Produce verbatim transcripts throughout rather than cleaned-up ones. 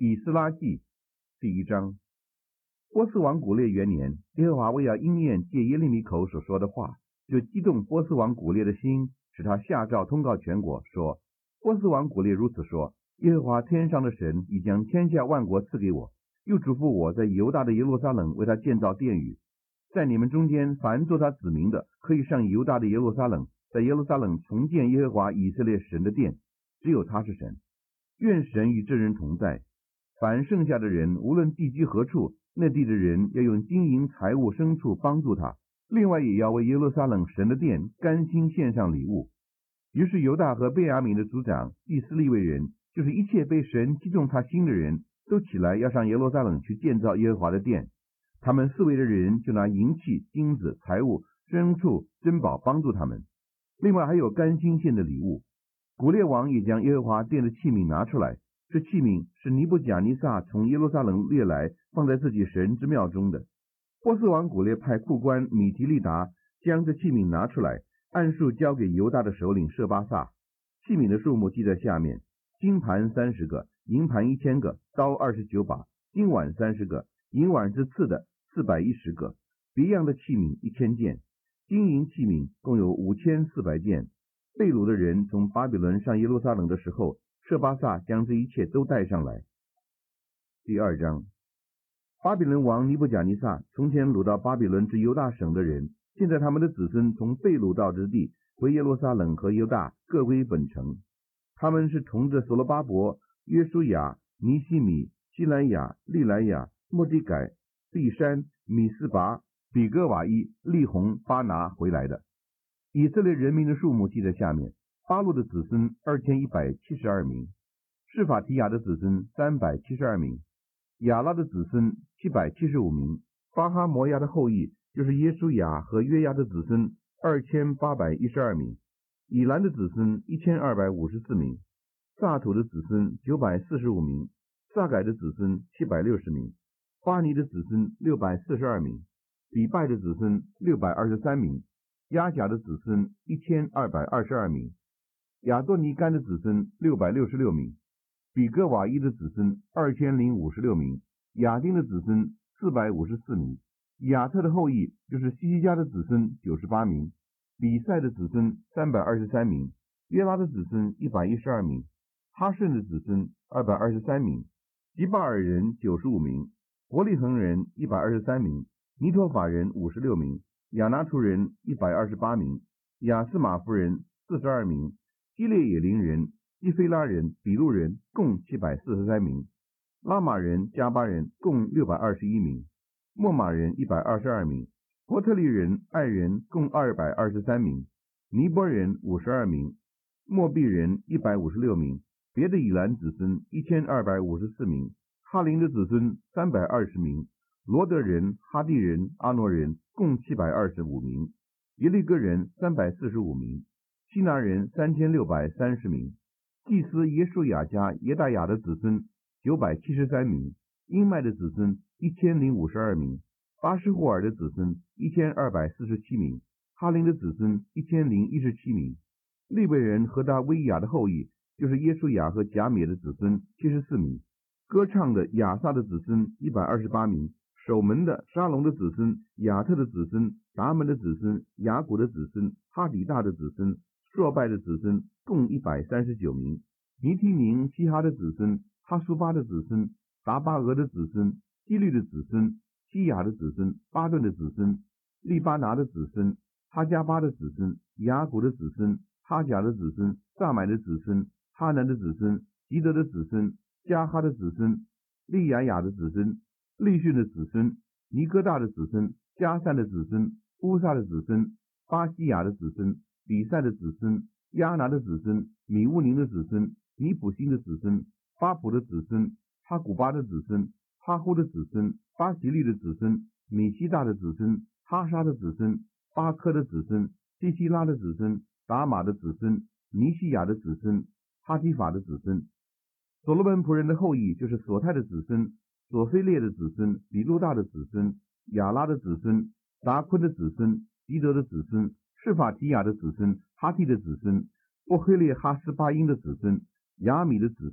以斯拉记第一章。波斯王古列元年，耶和华为要应验借耶利米口所说的话，就激动波斯王古列的心，使他下诏通告全国，说：波斯王古列如此说，耶和华天上的神已将天下万国赐给我，又嘱咐我在犹大的耶路撒冷为他建造殿宇。在你们中间凡做他子民的，可以上犹大的耶路撒冷，在耶路撒冷重建耶和华以色列神的殿，只有他是神。愿神与这人同在。凡剩下的人，无论地居何处，那地的人要用金银财物牲畜帮助他，另外也要为耶路撒冷神的殿甘心献上礼物。于是犹大和便雅悯的族长祭司利未人，就是一切被神击中他心的人，都起来要上耶路撒冷去建造耶和华的殿。他们四围的人就拿银器、金子、财物、牲畜、珍宝帮助他们，另外还有甘心献的礼物。古列王也将耶和华殿的器皿拿出来，这器皿是尼布甲尼撒从耶路撒冷掠来，放在自己神之庙中的。波斯王古列派库官米提利达将这器皿拿出来，按数交给犹大的首领舍巴萨。器皿的数目记在下面：金盘三十个，银盘一千个，刀二十九把，金碗三十个，银碗之次的四百一十个，别样的器皿一千件，金银器皿共有五千四百件。被掳的人从巴比伦上耶路撒冷的时候，舍巴萨将这一切都带上来。第二章。巴比伦王尼布甲尼撒从前掳到巴比伦之犹大省的人，现在他们的子孙从被掳到之地回耶路撒冷和犹大各归本城。他们是同着所罗巴伯、约书亚、尼西米、西莱亚、利莱亚、莫迪改、毕山、米斯拔、比格瓦伊、利宏、巴拿回来的。以色列人民的数目记在下面：巴路的子孙二千一百七十二名，示法提亚的子孙三百七十二名，亚拉的子孙七百七十五名，巴哈摩亚的后裔就是耶书亚和约亚的子孙二千八百一十二名，以兰的子孙一千二百五十四名，萨土的子孙九百四十五名，萨改的子孙七百六十名，巴尼的子孙六百四十二名，比拜的子孙六百二十三名，亚甲的子孙一千二百二十二名，亚多尼干的子孙六百六十六名，比格瓦伊的子孙二千零五十六名，亚丁的子孙四百五十四名，亚特的后裔就是西西家的子孙九十八名，比赛的子孙三百二十三名，约拉的子孙一百一十二名，哈顺的子孙二百二十三名，吉巴尔人九十五名，伯利恒人一百二十三名，尼托法人五十六名，亚拿图人一百二十八名，亚斯马夫人四十二名，基列野林人、基菲拉人、比路人共七百四十三名，拉玛人、加巴人共六百二十一名，莫马人一百二十二名，伯特利人、爱人共二百二十三名，尼波人五十二名，莫毕人一百五十六名，别的以兰子孙一千二百五十四名，哈林的子孙三百二十名，罗德人、哈地人、阿诺人共七百二十五名，耶利哥人三百四十五名，希拿人三千六百三十名，祭司耶书亚家耶大雅的子孙九百七十三名，英麦的子孙一千零五十二名，巴施霍尔的子孙一千二百四十七名，哈林的子孙一千零一十七名，利未人和大威亚的后裔就是耶书亚和甲米的子孙七十四名，歌唱的亚萨的子孙一百二十八名，守门的沙龙的子孙、亚特的子孙、达门的子孙、雅古的子孙、哈底大的子孙、朔拜的子孙共一百三十九名，尼提宁、希哈的子孙、哈苏巴的子孙、达巴俄的子孙、基律的子孙、西雅的子孙、巴顿的子孙、利巴拿的子孙、哈加巴的子孙、雅古的子孙、哈甲的子孙、萨买的子孙、哈南的子孙、吉德的子孙、加哈的子孙、利雅雅的子孙、利逊的子孙、尼哥大的子孙、加散的子孙、乌萨的子孙、巴西亚的子孙、比赛的子孙、亚拿的子孙、米乌宁的子孙、尼普辛的子孙、巴普的子孙、哈古巴的子孙、哈呼的子孙、巴吉利的子孙、米西大的子孙、哈沙的子孙、巴科的子孙、西西拉的子孙、达玛的子孙、尼西亚的子孙、哈提法的子孙。所罗门仆人的后裔就是索泰的子孙、索菲列的子孙、比路大的子孙、亚拉的子孙、达昆的子孙、吉德的子孙、示法提亚的子孙、哈蒂的子孙、波黑列哈斯巴因的子孙、亚米的子孙、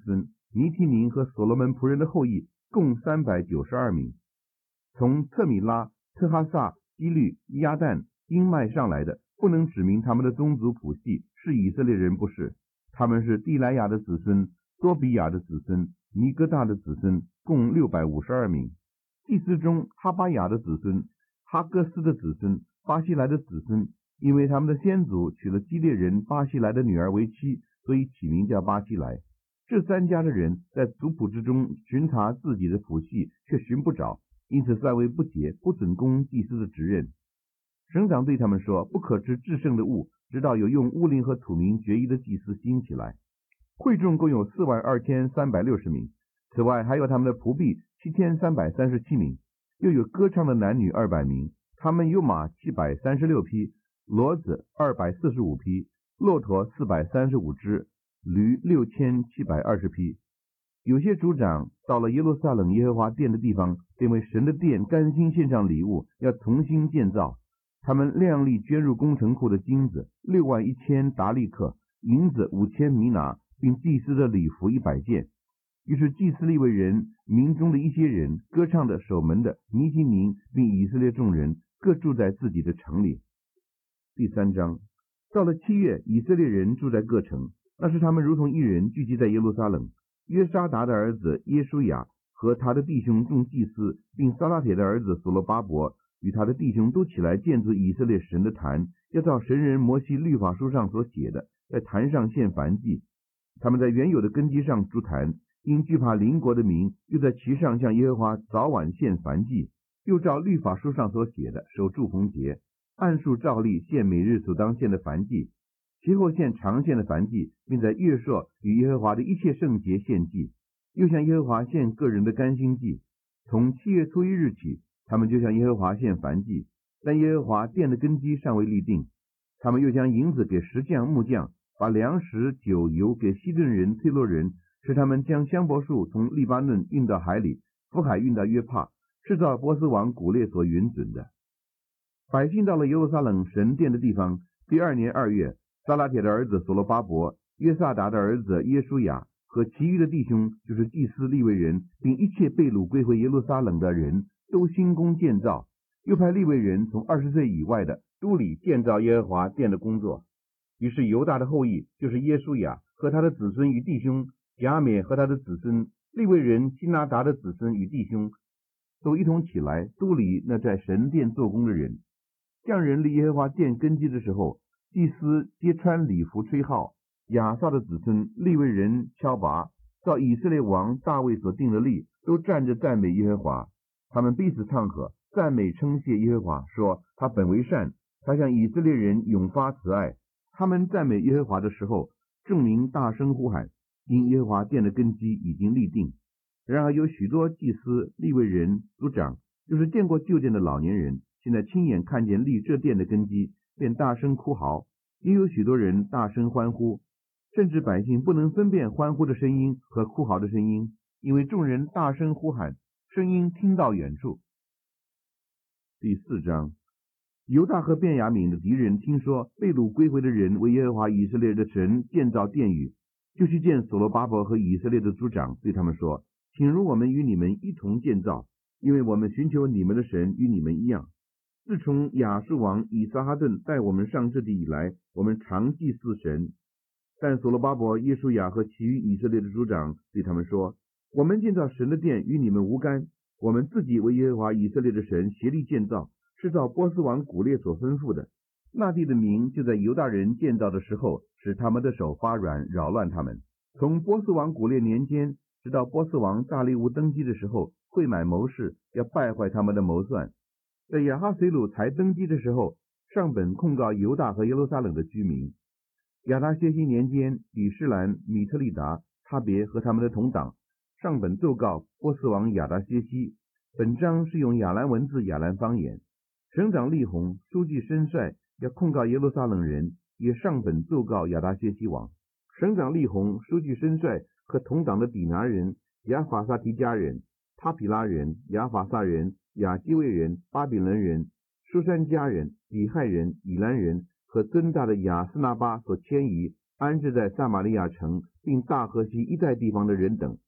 尼提宁和所罗门仆人的后裔共三百九十二名。从特米拉、特哈萨、基律、亚旦、丁麦上来的，不能指明他们的宗族谱系是以色列人不是，他们是地莱亚的子孙、多比亚的子孙、尼哥大的子孙，共六百五十二名。祭司中哈巴雅的子孙、哈哥斯的子孙、巴西来的子孙，因为他们的先祖娶了基列人巴西来的女儿为妻，所以起名叫巴西来。这三家的人在族谱之中寻查自己的谱系，却寻不着，因此赛为不解，不准供祭司的职任。省长对他们说，不可吃至圣的物，直到有用乌灵和土民决议的祭司兴起来。会众共有四万二千三百六十名，此外还有他们的仆婢七千三百三十七名，又有歌唱的男女二百名，他们有马七百三十六匹，骡子二百四十五匹，骆驼四百三十五只，驴六千七百二十匹。有些族长到了耶路撒冷耶和华殿的地方，便为神的殿甘心献上礼物，要重新建造。他们量力捐入工程库的金子六万一千达利克，银子五千米拿，并祭司的礼服一百件。于是祭司利未人、民中的一些人、歌唱的、守门的、尼提宁，并以色列众人各住在自己的城里。第三章，到了七月，以色列人住在各城，那是他们如同一人聚集在耶路撒冷。约沙达的儿子耶书亚和他的弟兄众祭司，并撒拉铁的儿子所罗巴伯与他的弟兄都起来建筑以色列神的坛，要照神人摩西律法书上所写的，在坛上献燔祭。他们在原有的根基上筑坛，因惧怕邻国的民，又在其上向耶和华早晚献燔祭，又照律法书上所写的守住棚节，按数照例献每日所当献的燔祭，其后献常献的燔祭，并在月朔与耶和华的一切圣节献祭，又向耶和华献个人的甘心祭。从七月初一日起，他们就向耶和华献燔祭，但耶和华殿的根基尚未立定。他们又将银子给石匠、木匠，把粮食、酒、油给西顿人、推罗人，使他们将香柏树从利巴嫩运到海里，福海运到约帕，是照波斯王古列所允准的。百姓到了耶路撒冷神殿的地方，第二年二月，撒拉铁的儿子所罗巴伯、约萨达的儿子耶书亚和其余的弟兄，就是祭司利未人，并一切被掳归回耶路撒冷的人，都兴工建造，又派利未人从二十岁以外的都里建造耶和华殿的工作。于是犹大的后裔，就是耶书亚和他的子孙与弟兄，亚美和他的子孙，利未人希拿达的子孙与弟兄，都一同起来都里那在神殿做工的人。匠人立耶和华殿根基的时候，祭司皆穿礼服吹号，亚萨的子孙利未人敲拔，照以色列王大卫所定的例，都站着赞美耶和华。他们彼此唱和，赞美称谢耶和华，说他本为善，他向以色列人永发慈爱。他们赞美耶和华的时候，众民大声呼喊，因耶和华殿的根基已经立定。然而有许多祭司、利未人、族长，就是见过旧殿的老年人，现在亲眼看见立这殿的根基，便大声哭嚎，也有许多人大声欢呼，甚至百姓不能分辨欢呼的声音和哭嚎的声音，因为众人大声呼喊，声音听到远处。第四章，犹大和便雅悯的敌人听说被掳归回的人为耶和华以色列的神建造殿宇，就去见所罗巴伯和以色列的族长，对他们说，请容我们与你们一同建造，因为我们寻求你们的神与你们一样。自从亚述王以撒哈顿带我们上这地以来，我们常祭祀神。但所罗巴伯、耶书亚和其余以色列的族长对他们说，我们建造神的殿与你们无干，我们自己为耶和华以色列的神协力建造，是照波斯王古列所吩咐的。那地的民就在犹大人建造的时候，使他们的手发软，扰乱他们。从波斯王古列年间，直到波斯王大利乌登基的时候，会买谋士，要败坏他们的谋算。在亚哈随鲁才登基的时候，上本控告犹大和耶路撒冷的居民。亚达薛西年间，比施兰、米特利达、他别和他们的同党，上本奏告波斯王亚达薛西。本章是用亚兰文字亚兰方言。省长利宏、书记申帅要控告耶路撒冷人，也上本奏告亚达薛西王。省长利宏、书记申帅和同党的底拿人、亚法萨提加人、他毗拉人、亚法萨人、亚基卫人、巴比伦人、书珊加人、以亥人、以兰人和尊大的亚斯拿巴所迁移安置在撒玛利亚城并大河西一带地方的人等，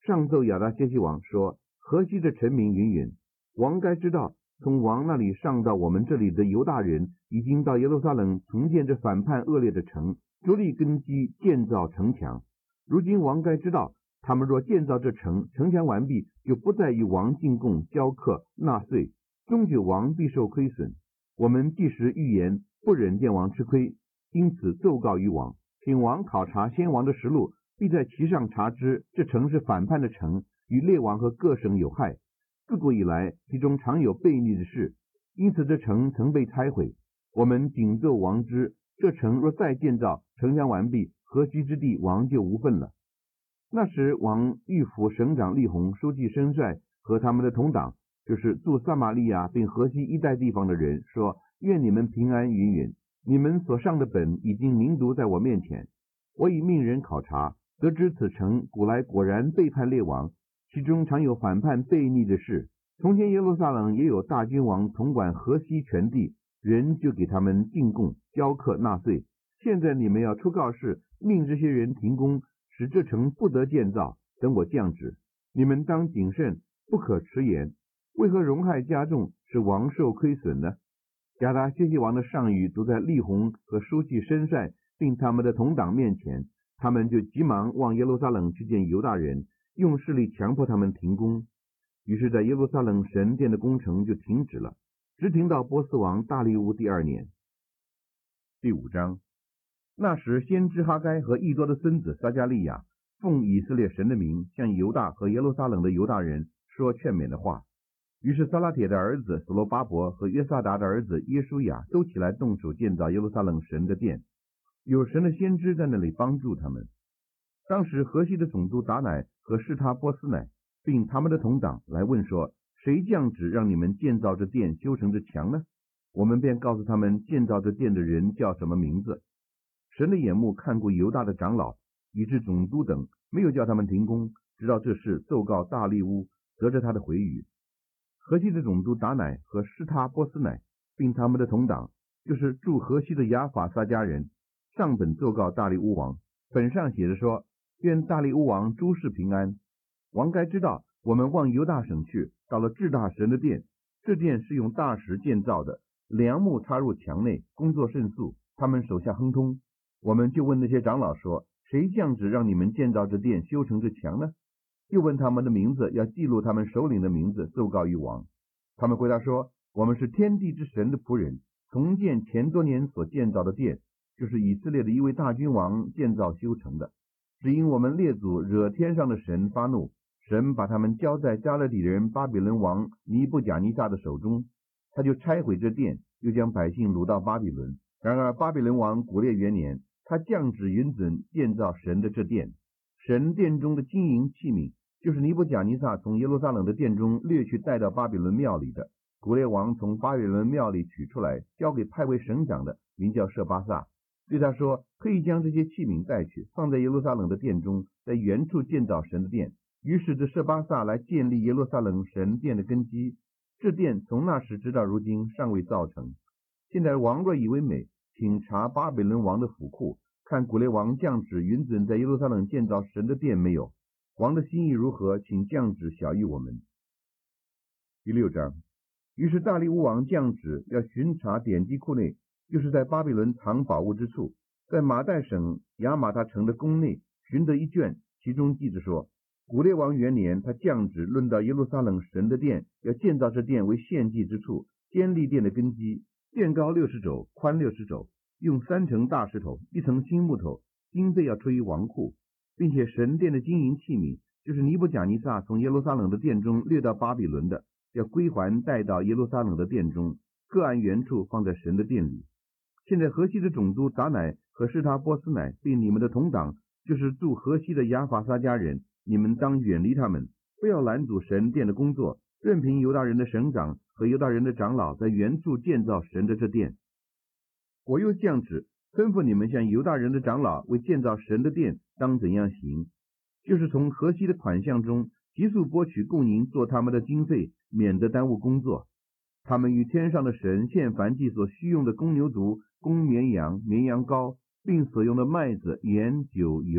上奏亚达薛西王说，河西的臣民云云，王该知道，从王那里上到我们这里的犹大人已经到耶路撒冷重建这反叛恶劣的城，着力根基建造城墙。如今王该知道，他们若建造这城，城墙完毕，就不再与王进贡、交课、纳税，终究王必受亏损。我们即时预言，不忍见王吃亏，因此奏告于王，请王考察先王的实录，必在其上查知这城是反叛的城，与列王和各省有害。自古以来，其中常有悖逆的事，因此这城曾被拆毁。我们谨奏王知，这城若再建造，城墙完毕，河西之地王就无份了。那时王御府省长利宏、书记申帅和他们的同党，就是住撒玛利亚并河西一带地方的人，说：愿你们平安云云。你们所上的本已经明读在我面前，我已命人考察，得知此城古来果然背叛列王，其中常有反叛悖逆的事。从前耶路撒冷也有大君王统管河西全地，人就给他们进贡、交课、纳税。现在你们要出告示，命这些人停工，使这城不得建造，等我降旨。你们当谨慎，不可迟延。为何荣害加重，使王受亏损呢？亚达薛西王的上谕读在利宏和书记申帅并他们的同党面前，他们就急忙往耶路撒冷去见犹大人，用势力强迫他们停工。于是在耶路撒冷神殿的工程就停止了，直停到波斯王大利乌第二年。第五章。那时先知哈该和益多的孙子撒迦利亚奉以色列神的名，向犹大和耶路撒冷的犹大人说劝勉的话。于是撒拉铁的儿子所罗巴伯和约萨达的儿子耶书亚都起来动手建造耶路撒冷神的殿，有神的先知在那里帮助他们。当时河西的总督达乃和示他波斯乃并他们的同党来问说，谁降旨让你们建造这殿，修成这墙呢？我们便告诉他们建造这殿的人叫什么名字。神的眼目看过犹大的长老以致总督等，没有叫他们停工，直到这事奏告大利乌，得着他的回语。河西的总督达乃和示他波斯乃并他们的同党，就是住河西的亚法撒迦人，上本奏告大利乌王。本上写着说，愿大利乌王诸事平安。王该知道，我们往犹大省去，到了至大神的殿，这殿是用大石建造的，梁木插入墙内，工作甚速，他们手下亨通。我们就问那些长老说，谁降旨让你们建造这殿，修成这墙呢？又问他们的名字，要记录他们首领的名字，奏告于王。他们回答说，我们是天地之神的仆人，重建前多年所建造的殿，就是以色列的一位大君王建造修成的。只因我们列祖惹天上的神发怒，神把他们交在加勒底人巴比伦王尼布甲尼撒的手中，他就拆毁这殿，又将百姓掳到巴比伦。然而巴比伦王古列元年，他降旨允准建造神的这殿。神殿中的金银器皿，就是尼布甲尼撒从耶路撒冷的殿中掠去带到巴比伦庙里的。古列王从巴比伦庙里取出来，交给派为省长的，名叫舍巴萨，对他说，可以将这些器皿带去，放在耶路撒冷的殿中，在原处建造神的殿。于是这舍巴萨来建立耶路撒冷神殿的根基。这殿从那时直到如今尚未造成。现在王若以为美，请查巴比伦王的府库，看古列王降旨允准在耶路撒冷建造神的殿没有。王的心意如何，请降旨晓谕我们。第六章。于是大利乌王降旨要巡查典籍库内，就是在巴比伦藏宝物之处，在马代省亚玛他城的宫内寻得一卷，其中记着说，古列王元年，他降旨论到耶路撒冷神的殿，要建造这殿为献祭之处，坚立殿的根基，殿高六十肘，宽六十肘，用三层大石头，一层新木头，经费要出于王库，并且神殿的金银器皿，就是尼布甲尼撒从耶路撒冷的殿中掠到巴比伦的，要归还带到耶路撒冷的殿中，各按原处放在神的殿里。现在河西的总督达乃和示他波斯乃并你们的同党，就是住河西的亚法撒迦人，你们当远离他们，不要拦阻神殿的工作，任凭犹大人的省长和犹大人的长老在原处建造神的这殿。我又降旨吩咐你们向犹大人的长老为建造神的殿当怎样行，就是从河西的款项中急速拨取供银做他们的经费，免得耽误工作。他们与天上的神献燔祭所需用的公牛犊、公绵羊、绵羊羔，并所用的麦子、盐、酒、油，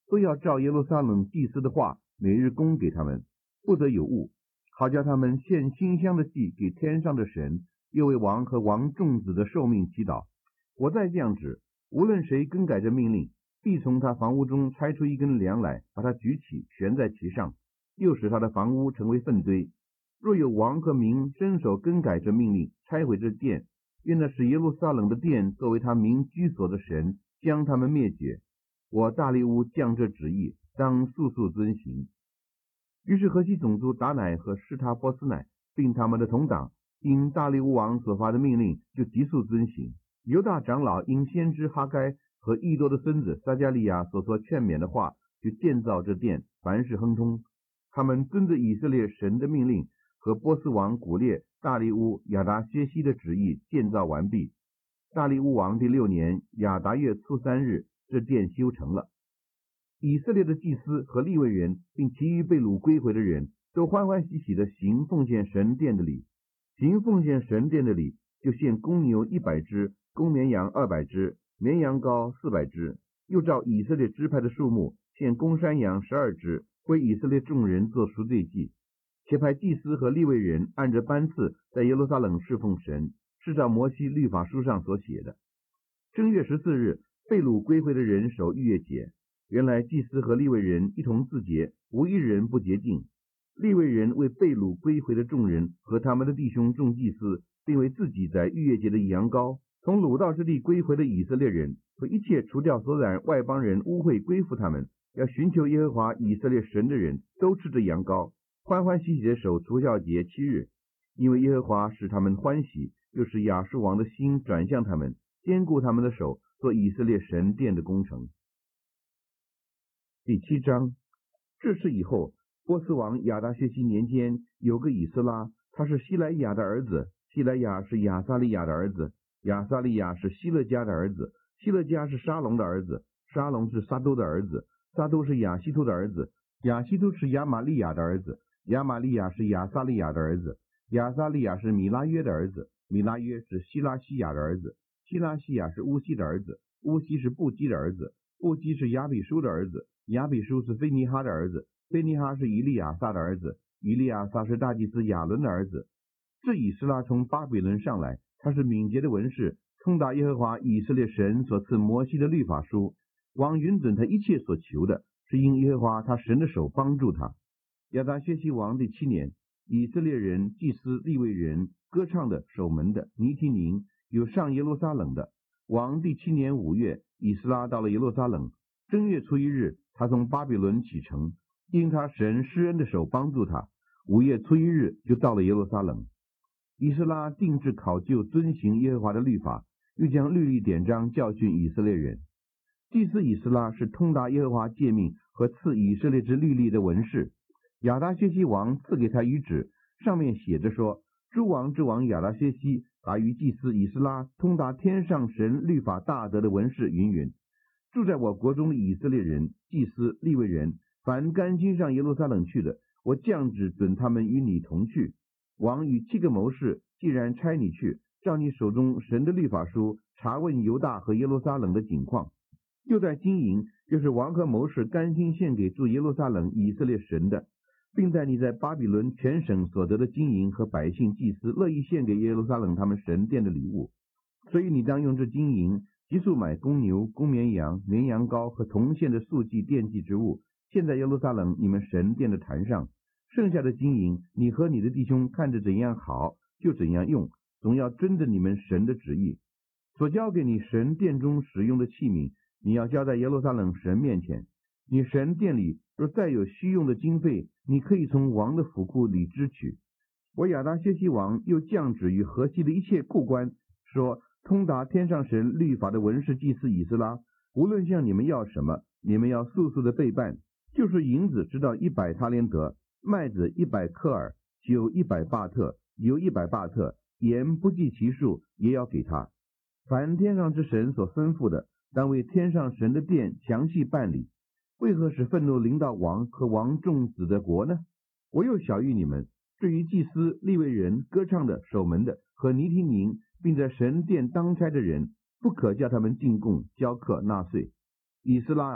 都要照耶路撒冷祭司的话，每日供给他们，不得有误，好叫他们献馨香的祭给天上的神，又为王和王众子的寿命祈祷。我再降旨，无论谁更改这命令，必从他房屋中拆出一根梁来，把它举起，悬在其上，又使他的房屋成为粪堆。若有王和民伸手更改这命令，拆毁这殿，愿那使耶路撒冷的殿作为他民居所的神，将他们灭绝。我大利乌降这旨意，当速速遵行。于是河西总督达乃和施塔波斯乃并他们的同党，因大利乌王所发的命令，就急速遵行。犹大长老因先知哈该和易多的孙子撒迦利亚所说劝勉的话，就建造这殿，凡事亨通。他们遵着以色列神的命令和波斯王古列、大利乌、亚达薛西的旨意建造完毕。大利乌王第六年亚达月初三日，这殿修成了。以色列的祭司和利未人，并其余被掳归回的人，都欢欢喜喜的行奉献神殿的礼。行奉献神殿的礼，就献公牛一百只，公绵羊二百只，绵羊羔四百只，又照以色列支派的数目，献公山羊十二只，归以色列众人做赎罪祭。且派祭司和利未人按着班次在耶路撒冷侍奉神，是照摩西律法书上所写的。正月十四日，被掳归回的人守逾越节。原来祭司和利未人一同自洁，无一人不洁净。利未人为被掳归回的众人和他们的弟兄众祭司，并为自己在逾越节的羊羔，从掳到之地归回的以色列人和一切除掉所染外邦人污秽归附他们，要寻求耶和华以色列神的人，都吃着羊羔，欢欢喜喜的守除酵节七日，因为耶和华使他们欢喜，又使亚述王的心转向他们，坚固他们的手，做以色列神殿的工程。第七章。这事以后，波斯王亚达薛西年间，有个以斯拉，他是希莱亚的儿子，希莱亚是亚撒利亚的儿子，亚撒利亚是希勒家的儿子，希勒家是沙龙的儿子，沙龙是撒都的儿子，撒都是亚希突的儿子，亚希突是亚玛利亚的儿子，亚玛利亚是亚撒利亚的儿子，亚撒利亚是米拉约的儿子，米拉约是希拉西亚的儿子，希拉西亚是乌西的儿子，乌西是布基的儿子，布基是亚比书的儿子，亚比书是菲尼哈的儿子，菲尼哈是以利亚撒的儿子，以利亚撒是大祭司亚伦的儿子。这以斯拉从巴比伦上来，他是敏捷的文士，通达耶和华以色列神所赐摩西的律法书，王允准他一切所求的，是因耶和华他神的手帮助他。亚达薛西王第七年，以色列人、祭司、利未人、歌唱的、守门的、尼提宁，有上耶路撒冷的。王第七年五月，以斯拉到了耶路撒冷，正月初一日，他从巴比伦启程，因他神施恩的手帮助他，五月初一日就到了耶路撒冷。以斯拉定制考究遵行耶和华的律法，又将律例典章教训以色列人。祭司以斯拉是通达耶和华诫命和赐以色列之律例的文士。亚达薛西王赐给他谕旨，上面写着说：诸王之王亚达薛西达于祭司以斯拉通达天上神律法大德的文士云云：住在我国中的以色列人、祭司、利未人，凡甘心上耶路撒冷去的，我降旨准他们与你同去。王与七个谋士既然差你去，照你手中神的律法书查问犹大和耶路撒冷的景况，又在金银，就是王和谋士甘心献给住耶路撒冷以色列神的，并在你在巴比伦全省所得的金银和百姓祭司乐意献给耶路撒冷他们神殿的礼物。所以你当用这金银急速买公牛、公绵羊、绵羊羔和铜线的素祭奠祭之物，献在耶路撒冷你们神殿的坛上。剩下的金银，你和你的弟兄看着怎样好，就怎样用，总要遵着你们神的旨意。所交给你神殿中使用的器皿，你要交在耶路撒冷神面前。你神殿里若再有虚用的经费，你可以从王的府库里支取。我亚达薛西王又降旨于河西的一切库官，说：通达天上神律法的文士祭司以斯拉，无论向你们要什么，你们要速速的备办，就是银子直到一百塔连德，麦子一百克尔，酒一百巴特，油一百巴特，盐不计其数，也要给他。凡天上之神所吩咐的，当为天上神的殿详细办理。为何使愤怒临到王和王众子的国呢？我又晓谕你们，至于祭司、利未人、歌唱的、守门的和尼提宁，并在神殿当差的人，不可叫他们进贡、交课、纳税。以斯拉啊，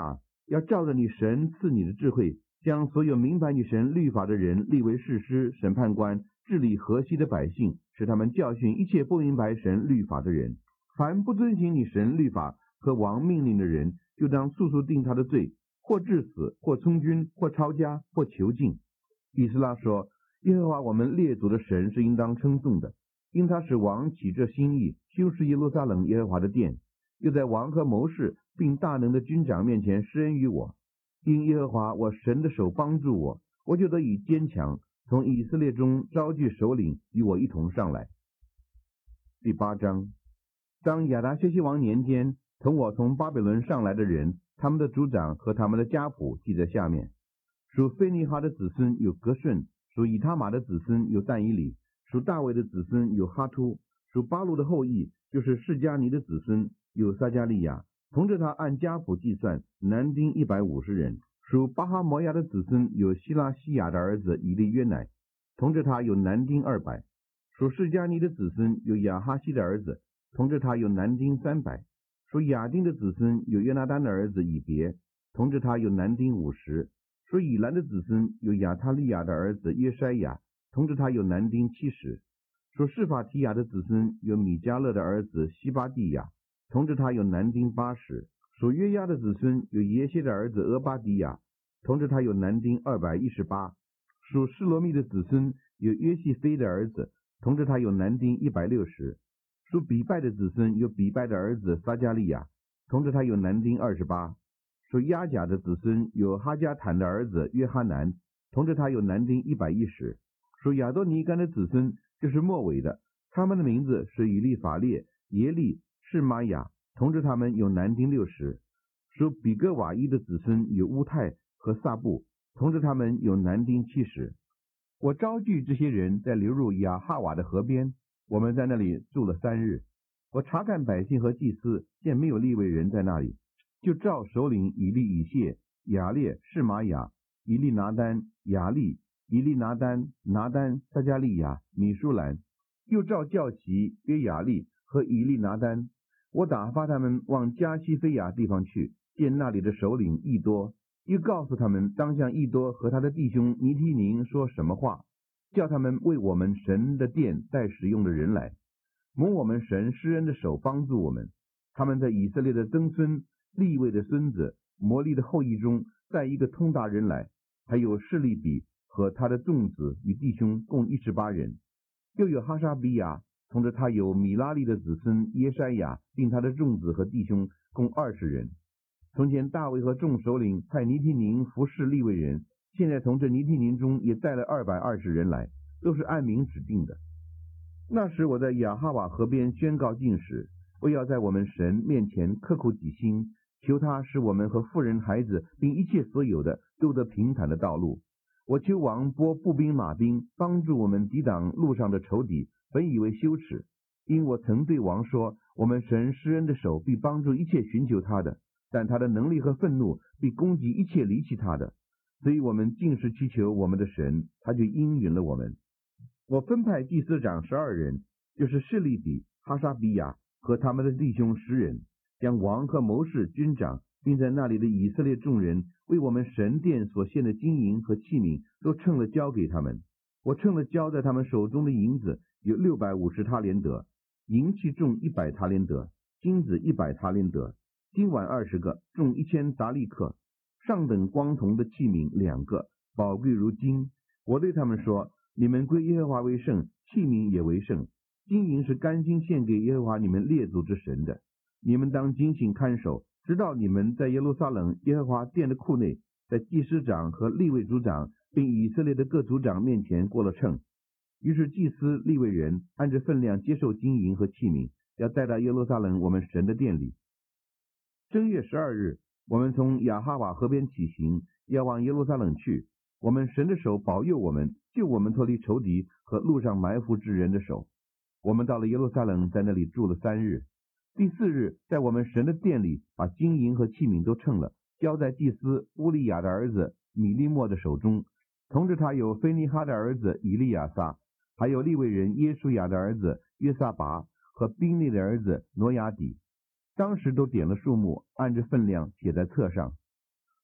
要照着你神赐你的智慧，将所有明白你神律法的人立为士师、审判官，治理河西的百姓，使他们教训一切不明白神律法的人。凡不遵行你神律法和王命令的人，就当速速定他的罪，或致死，或充军，或抄家，或囚禁。以斯拉说，耶和华我们列祖的神是应当称颂的，因他使王起这心意，修饰耶路撒冷耶和华的殿，又在王和谋士并大能的军长面前施恩于我。因耶和华我神的手帮助我，我就得以坚强，从以色列中招聚首领与我一同上来。第八章，当亚达薛西王年间，同我从巴比伦上来的人，他们的族长和他们的家谱记在下面。属菲尼哈的子孙有革顺，属以他玛的子孙有但以理，属大卫的子孙有哈突，属巴路的后裔就是示迦尼的子孙有撒迦利亚，同着他按家谱计算，男丁一百五十人。属巴哈摩亚的子孙有希拉西亚的儿子以利约乃，同着他有男丁二百。属示迦尼的子孙有亚哈西的儿子，同着他有男丁三百。属亚丁的子孙有约拿单的儿子以别，同着他有男丁五十。属以兰的子孙有亚他利亚的儿子约筛亚，同着他有男丁七十。属示法提亚的子孙有米迦勒的儿子西巴地亚，同着他有男丁八十。属约押的子孙有耶歇的儿子俄巴底亚，同着他有男丁二百一十八。属示罗密的子孙有约细非的儿子，同着他有男丁一百六十。属比拜的子孙有比拜的儿子撒迦利亚，同着他有男丁二十八。属亚甲的子孙有哈加坦的儿子约哈南，同着他有男丁一百一十。属亚多尼干的子孙就是末尾的，他们的名字是以利法列、耶利、示玛雅，同着他们有男丁六十。属比格瓦伊的子孙有乌泰和撒布，同着他们有男丁七十。我招聚这些人在流入亚哈瓦的河边，我们在那里住了三日。我查看百姓和祭司，见没有利未人在那里，就召首领以利以谢、亚列、示玛雅、以利拿单、亚利、以利拿单、拿单、撒迦利亚、米舒兰，又召教旗约亚利和以利拿单。我打发他们往加西菲亚地方去，见那里的首领益多，又告诉他们当向益多和他的弟兄尼提宁说什么话，叫他们为我们神的殿带使用的人来，蒙我们神施恩的手帮助我们。他们在以色列的曾孙、利未的孙子、摩利的后裔中带一个通达人来，还有示利比和他的众子与弟兄共一十八人。又有哈沙比亚，同着他有米拉利的子孙耶筛亚，并他的众子和弟兄共二十人。从前大卫和众首领派尼提宁服侍利未人，现在从这尼提宁中也带了二百二十人来，都是按名指定的。那时我在亚哈瓦河边宣告禁使，为要在我们神面前刻苦己心，求他使我们和妇人孩子并一切所有的都得平坦的道路。我求王拨步兵马兵，帮助我们抵挡路上的仇敌，本以为羞耻，因我曾对王说，我们神施恩的手必帮助一切寻求他的，但他的能力和愤怒必攻击一切离弃他的。所以我们尽是祈求我们的神，他就应允了我们。我分派祭司长十二人，就是示利比、哈沙比亚和他们的弟兄十人，将王和谋士、军长，并在那里的以色列众人为我们神殿所献的金银和器皿都称了交给他们。我称了交在他们手中的银子有六百五十塔连德，银器重一百塔连德，金子一百塔连德，金碗二十个，重一千达利克，上等光铜的器皿两个，宝贵如金。我对他们说，你们归耶和华为圣，器皿也为圣。金银是甘心献给耶和华你们列祖之神的，你们当精心看守，直到你们在耶路撒冷耶和华殿的库内，在祭司长和利未族长并以色列的各族长面前过了秤。于是祭司利未人按着分量接受金银和器皿，要带到耶路撒冷我们神的殿里。正月十二日，我们从亚哈瓦河边起行，要往耶路撒冷去。我们神的手保佑我们，救我们脱离仇敌和路上埋伏之人的手。我们到了耶路撒冷，在那里住了三日。第四日，在我们神的殿里，把金银和器皿都称了，交在祭司乌利亚的儿子米利莫的手中，同着他有菲尼哈的儿子以利亚撒，还有利未人耶书亚的儿子约撒拔和宾利的儿子挪亚底。当时都点了数目，按着分量写在册上。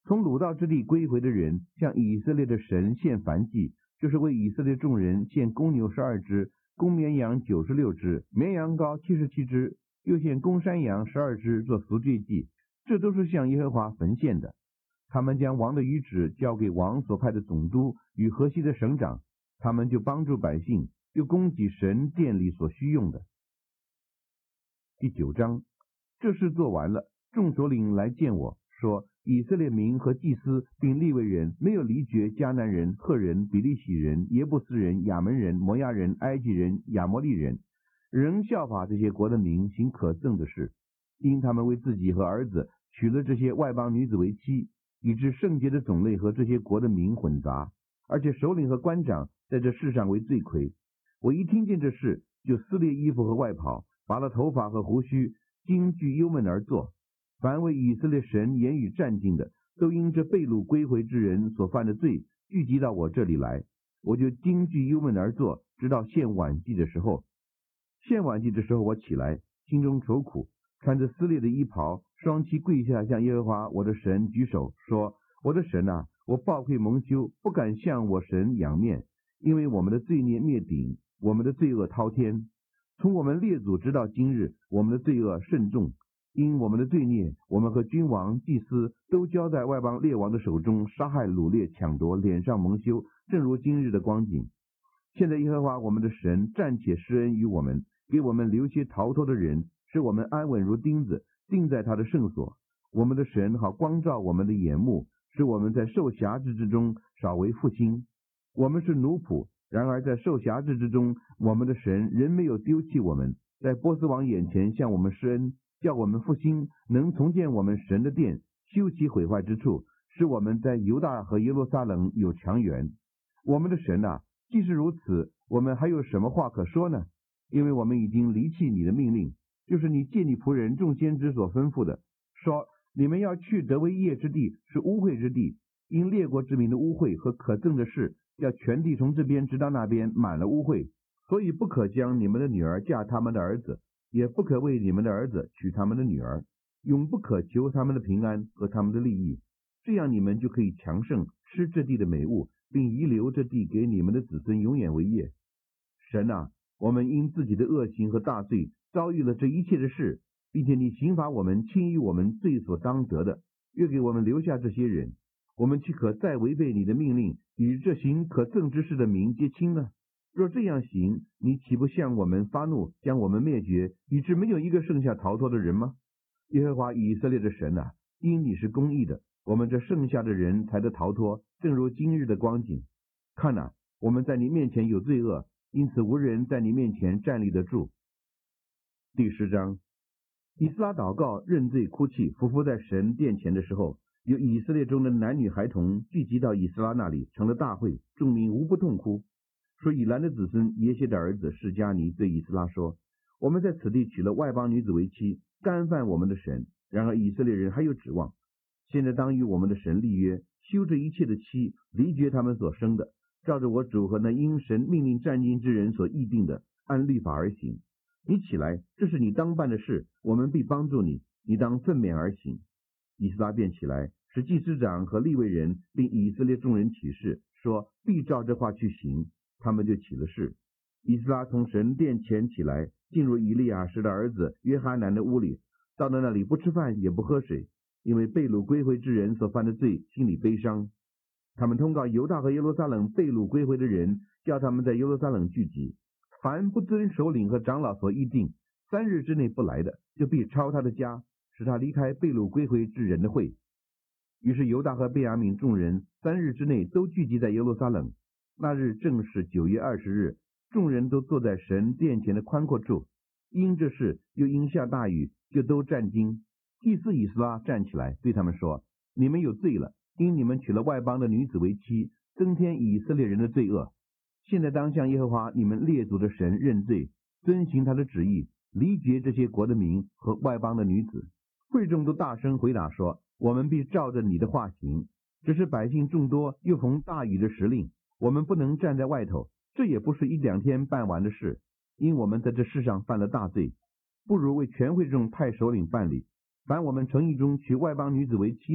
从掳到之地归回的人向以色列的神献燔祭，就是为以色列众人献公牛十二只，公绵羊九十六只，绵羊羔七十七只，又献公山羊十二只做赎罪祭，这都是向耶和华焚献的。他们将王的谕旨交给王所派的总督与河西的省长，他们就帮助百姓，又供给神殿里所需用的。第九章，这事做完了，众首领来见我，说以色列民和祭司并利未人没有离绝迦南人、赫人、比利洗人、耶布斯人、亚门人、摩押人、埃及人、亚摩利人，仍效法这些国的民行可憎的事，因他们为自己和儿子娶了这些外邦女子为妻，以致圣洁的种类和这些国的民混杂，而且首领和官长在这世上为罪魁。我一听见这事，就撕裂衣服和外袍，拔了头发和胡须，惊惧忧闷而坐。凡为以色列神言语战兢的，都因这被掳归回之人所犯的罪，聚集到我这里来。我就惊惧忧闷而坐，直到献晚祭的时候。献晚祭的时候，我起来，心中愁苦，穿着撕裂的衣袍，双膝跪下，向耶和华我的神举手，说：我的神啊，我抱愧蒙羞，不敢向我神仰面，因为我们的罪孽灭顶，我们的罪恶滔天。从我们列祖直到今日，我们的罪恶甚重。因我们的罪孽，我们和君王、祭司都交在外邦列王的手中，杀害、掳掠、抢夺，脸上蒙羞，正如今日的光景。现在耶和华我们的神暂且施恩于我们，给我们留些逃脱的人，使我们安稳如钉子，钉在他的圣所。我们的神好光照我们的眼目，使我们在受辖制之中少为复兴。我们是奴仆，然而在受辖制之中，我们的神仍没有丢弃我们，在波斯王眼前向我们施恩，叫我们复兴，能重建我们神的殿，修其毁坏之处，使我们在犹大和耶路撒冷有强援。我们的神啊，既是如此，我们还有什么话可说呢？因为我们已经离弃你的命令，就是你借你仆人众先知所吩咐的，说你们要去得为业之地，是污秽之地，因列国之民的污秽和可憎的事，叫全地从这边直到那边满了污秽，所以不可将你们的女儿嫁他们的儿子，也不可为你们的儿子娶他们的女儿，永不可求他们的平安和他们的利益，这样你们就可以强盛，吃这地的美物，并遗留这地给你们的子孙永远为业。神啊，我们因自己的恶行和大罪遭遇了这一切的事，并且你刑罚我们，轻于我们罪所当得的，又给我们留下这些人，我们岂可再违背你的命令，与这行可憎之事的民结亲呢？若这样行，你岂不向我们发怒，将我们灭绝，以致没有一个剩下逃脱的人吗？耶和华以色列的神啊，因你是公义的，我们这剩下的人才得逃脱，正如今日的光景。看哪，我们在你面前有罪恶，因此无人在你面前站立得住。第十章，以斯拉祷告、认罪、哭泣，匍匐在神殿前的时候，有以色列中的男女孩童聚集到以斯拉那里，成了大会，众民无不痛哭。说以兰的子孙耶谢的儿子示迦尼对以斯拉说：我们在此地娶了外邦女子为妻，干犯我们的神，然而以色列人还有指望。现在当与我们的神立约，休这一切的妻，离绝他们所生的，照着我主和那因神命令战兢之人所议定的，按律法而行。你起来，这是你当办的事，我们必帮助你，你当奋勉而行。以斯拉便起来，使祭司长和利未人并以色列众人起誓，说必照这话去行。他们就起了誓。以斯拉从神殿前起来，进入以利亚实的儿子约哈南的屋里，到了那里不吃饭也不喝水，因为被掳归回之人所犯的罪，心里悲伤。他们通告犹大和耶路撒冷被掳归回的人，叫他们在耶路撒冷聚集，凡不遵首领和长老所议定，三日之内不来的，就必抄他的家，使他离开被掳归回之人的会。于是犹大和便雅悯众人三日之内都聚集在耶路撒冷。那日正是九月二十日，众人都坐在神殿前的宽阔处，因这事又因下大雨，就都战惊。祭司以斯拉站起来对他们说：你们有罪了，因你们娶了外邦的女子为妻，增添以色列人的罪恶。现在当向耶和华你们列祖的神认罪，遵行他的旨意，离绝这些国的民和外邦的女子。会众都大声回答说：我们必照着你的话行。只是百姓众多，又逢大雨的时令，我们不能站在外头，这也不是一两天办完的事，因我们在这世上犯了大罪，不如为全会众派首领办理。凡我们诚意中娶外邦女子为妻的，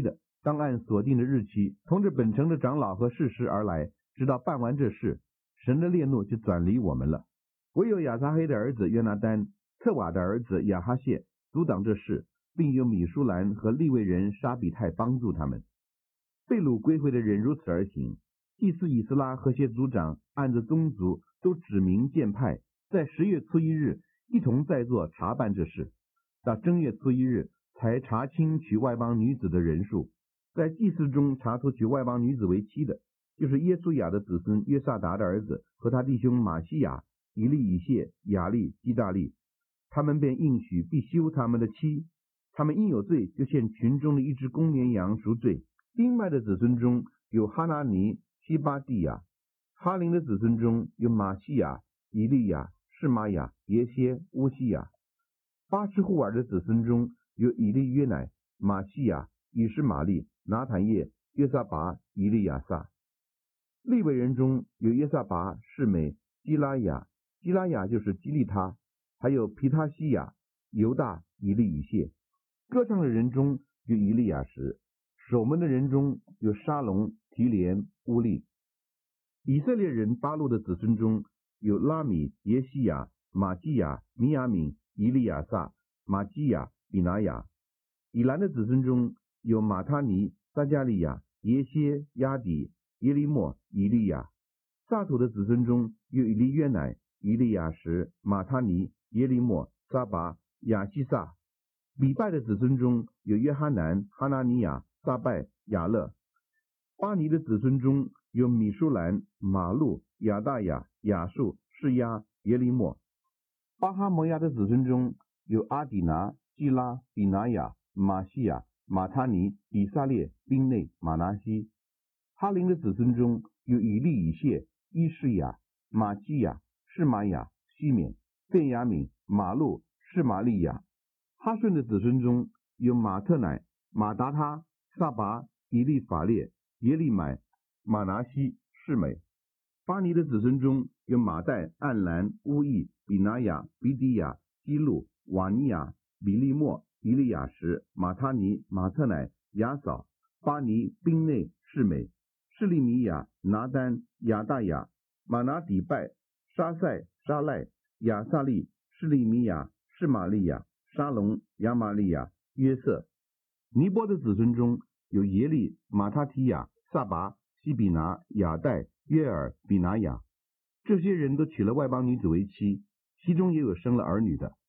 当按所定的日期，同着本城的长老和士师而来，直到办完这事，神的烈怒就转离我们了。唯有亚撒黑的儿子约拿单、特瓦的儿子亚哈谢阻挡这事，并有米舒兰和利未人沙比泰帮助他们。被掳归回的人如此而行。祭司以斯拉和些族长按着宗族都指名荐派，在十月初一日一同在座查办这事。到正月初一日才查清娶外邦女子的人数。在祭司中查出娶外邦女子为妻的，就是耶稣雅的子孙约萨达的儿子和他弟兄马西亚、以利以谢、雅利、基大利，他们便应许必休他们的妻。他们因有罪，就献群中的一只公绵羊赎罪。丁麦的子孙中有哈拿尼、西巴蒂亚；哈林的子孙中有马西亚、以利亚、示玛雅、耶歇、乌西亚；巴施户尔的子孙中有以利约乃、马西亚、以实玛利、拿坦叶、约撒拔、以利亚撒。利未人中有约撒拔、示美、基拉雅，基拉雅就是基利他，还有皮他西亚、犹大、以利以谢。歌唱的人中有以利亚时，守门的人中有沙龙、提连、乌利。以色列人巴路的子孙中有拉米、耶西亚、马基亚、米亚敏、以利亚撒、马基亚、比拿雅。以兰的子孙中有马他尼、撒加利亚、耶歇、亚底、耶利莫、以利亚。撒土的子孙中有以利约乃、以利亚时、马他尼、耶利莫、撒拔、亚西撒。比拜的子孙中有约哈南、哈拿尼亚、撒拜、亚勒。巴尼的子孙中有米舒兰、马路、亚大雅、亚述、示亚、耶利莫。巴哈摩亚的子孙中有阿底拿、基拉、比拿雅、马西亚、马他尼、以撒列、宾内、马拿西。哈林的子孙中有以利以谢、伊士亚、马基亚、示玛雅、西缅、便雅敏、马路、示玛利亚。哈顺的子孙中有马特乃、马达他、撒拔、以利法列、耶利买、马拿西、示美。巴尼的子孙中有马代、暗兰、乌益、比拿雅、比底亚、基路、瓦尼亚、比利莫、以利亚什、马他尼、马特乃、亚扫、巴尼、宾内、示美、示利米亚、拿丹、亚大雅、马拿底拜、沙塞、沙赖、亚萨利、示利米亚、示玛利亚、沙龙、亚玛利亚、约瑟。尼波的子孙中有耶利、马他提亚、撒拔、西比拿、亚代、约尔、比拿雅。这些人都娶了外邦女子为妻，其中也有生了儿女的。